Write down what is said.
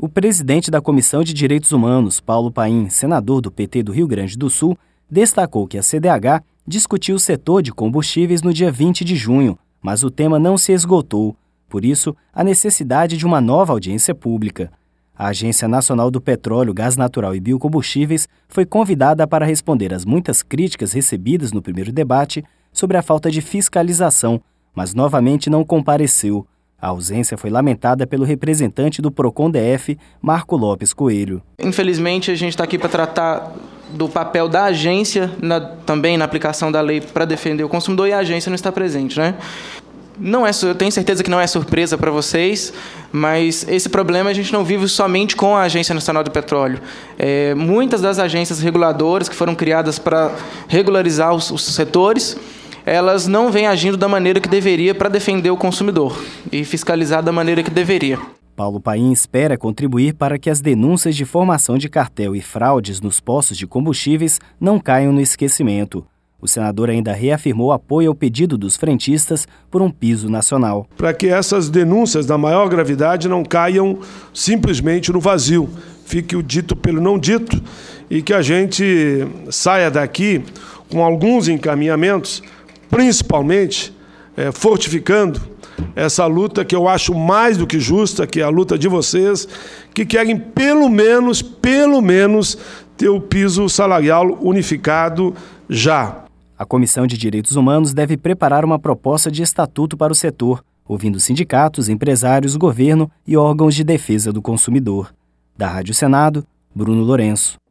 O presidente da Comissão de Direitos Humanos, Paulo Paim, senador do PT do Rio Grande do Sul, destacou que a CDH discutiu o setor de combustíveis no dia 20 de junho, mas o tema não se esgotou. Por isso, a necessidade de uma nova audiência pública. A Agência Nacional do Petróleo, Gás Natural e Biocombustíveis foi convidada para responder às muitas críticas recebidas no primeiro debate sobre a falta de fiscalização, mas novamente não compareceu. A ausência foi lamentada pelo representante do Procon-DF, Marco Lopes Coelho. Infelizmente, a gente está aqui para tratar do papel da agência, também na aplicação da lei para defender o consumidor, e a agência não está presente, né? Eu tenho certeza que não é surpresa para vocês, mas esse problema a gente não vive somente com a Agência Nacional do Petróleo. Muitas das agências reguladoras que foram criadas para regularizar os setores, elas não vêm agindo da maneira que deveria para defender o consumidor e fiscalizar da maneira que deveria. Paulo Paim espera contribuir para que as denúncias de formação de cartel e fraudes nos postos de combustíveis não caiam no esquecimento. O senador ainda reafirmou apoio ao pedido dos frentistas por um piso nacional. Para que essas denúncias da maior gravidade não caiam simplesmente no vazio, fique o dito pelo não dito, e que a gente saia daqui com alguns encaminhamentos, principalmente fortificando essa luta que eu acho mais do que justa, que é a luta de vocês, que querem pelo menos ter o piso salarial unificado já. A Comissão de Direitos Humanos deve preparar uma proposta de estatuto para o setor, ouvindo sindicatos, empresários, governo e órgãos de defesa do consumidor. Da Rádio Senado, Bruno Lourenço.